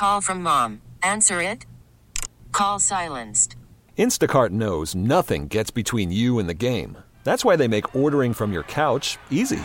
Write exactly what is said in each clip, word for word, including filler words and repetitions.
call from mom. Answer it. Call silenced. Instacart knows nothing gets between you and the game. That's why they make ordering from your couch easy.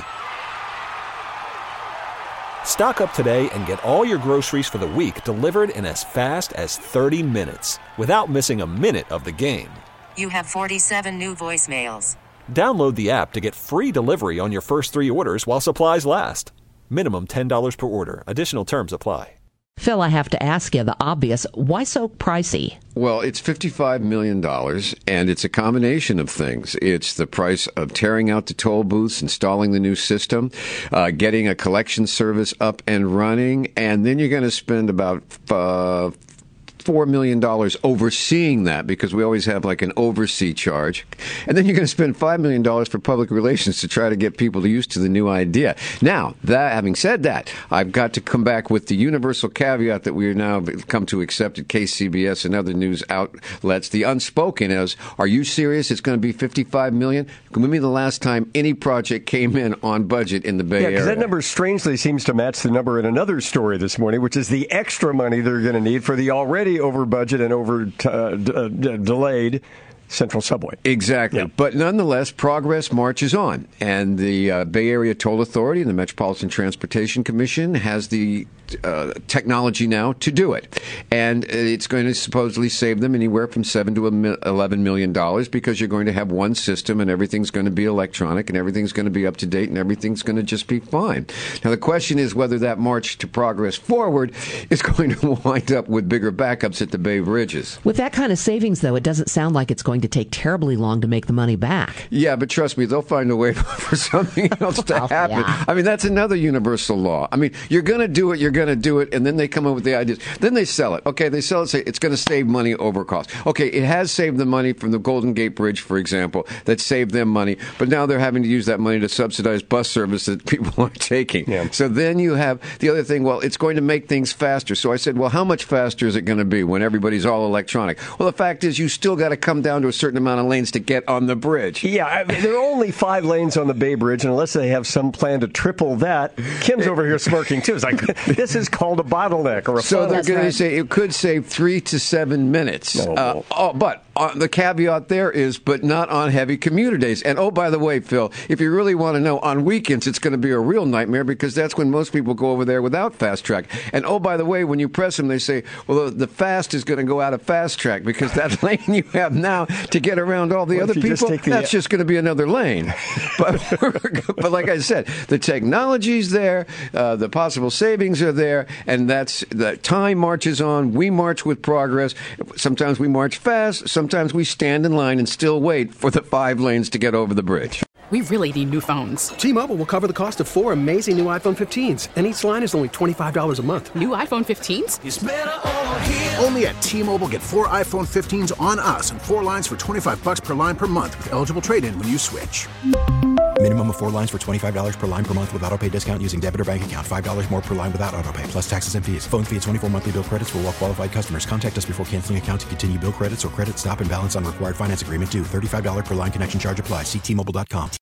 Stock up today and get all your groceries for the week delivered in as fast as thirty minutes without missing a minute of the game. You have forty-seven new voicemails. Download the app to get free delivery on your first three orders while supplies last. Minimum ten dollars per order. Additional terms apply. Phil, I have to ask you the obvious. Why so pricey? Well, it's fifty-five million dollars, and it's a combination of things. It's the price of tearing out the toll booths, installing the new system, uh, getting a collection service up and running, and then you're going to spend about uh, four million dollars overseeing that, because we always have like an oversee charge. And then you're going to spend five million dollars for public relations to try to get people used to the new idea. Now, that having said that, I've got to come back with the universal caveat that we are now come to accept at K C B S and other news outlets. The unspoken is, are you serious? It's going to be fifty-five million dollars? When me the last time any project came in on budget in the Bay yeah, Area? Because that number strangely seems to match the number in another story this morning, which is the extra money they're going to need for the already over budget and over t- uh, d- uh, delayed Central Subway. Exactly. Yeah. But nonetheless, progress marches on. And the uh, Bay Area Toll Authority and the Metropolitan Transportation Commission has the uh, technology now to do it. And it's going to supposedly save them anywhere from seven to eleven million dollars, because you're going to have one system and everything's going to be electronic and everything's going to be up to date and everything's going to just be fine. Now, the question is whether that march to progress forward is going to wind up with bigger backups at the Bay Bridges. With that kind of savings, though, it doesn't sound like it's going to take terribly long to make the money back. Yeah, but trust me, they'll find a way for something else to Oh, happen. yeah. I mean, that's another universal law. I mean, you're going to do it, you're going to do it, and then they come up with the ideas. Then they sell it. Okay, they sell it, say it's going to save money over cost. Okay, it has saved the money from the Golden Gate Bridge, for example, that saved them money, but now they're having to use that money to subsidize bus service that people aren't taking. Yeah. So then you have the other thing, well, it's going to make things faster. So I said, well, how much faster is it going to be when everybody's all electronic? Well, the fact is you still got to come down to a certain amount of lanes to get on the bridge. Yeah, I mean, there are only five lanes on the Bay Bridge, and unless they have some plan to triple that, Kim's over here smirking too. It's like, this is called a bottleneck or a So funnel. they're going right. to say it could save three to seven minutes. No, uh, well. oh, but uh, the caveat there is, but not on heavy commuter days. And oh, by the way, Phil, if you really want to know, on weekends it's going to be a real nightmare, because that's when most people go over there without Fast Track. And oh, by the way, when you press them, they say, well, the, the fast is going to go out of Fast Track, because that lane you have now to get around all the What other if you just people, take the- that's just going to be another lane. But, but like I said, the technology's there, uh, the possible savings are there, and that's the time marches on. We march with progress. Sometimes we march fast. Sometimes we stand in line and still wait for the five lanes to get over the bridge. We really need new phones. T-Mobile will cover the cost of four amazing new iPhone fifteens, and each line is only twenty-five dollars a month. New iPhone fifteens? It's better over here. Only at T-Mobile, get four iPhone fifteens on us and four lines for twenty-five bucks per line per month with eligible trade-in when you switch. Minimum of four lines for twenty-five dollars per line per month with autopay discount using debit or bank account. five dollars more per line without autopay, plus taxes and fees. Phone fee at twenty-four monthly bill credits for well-qualified customers. Contact us before canceling account to continue bill credits or credit stop and balance on required finance agreement due. thirty-five dollars per line connection charge applies. See T Mobile dot com.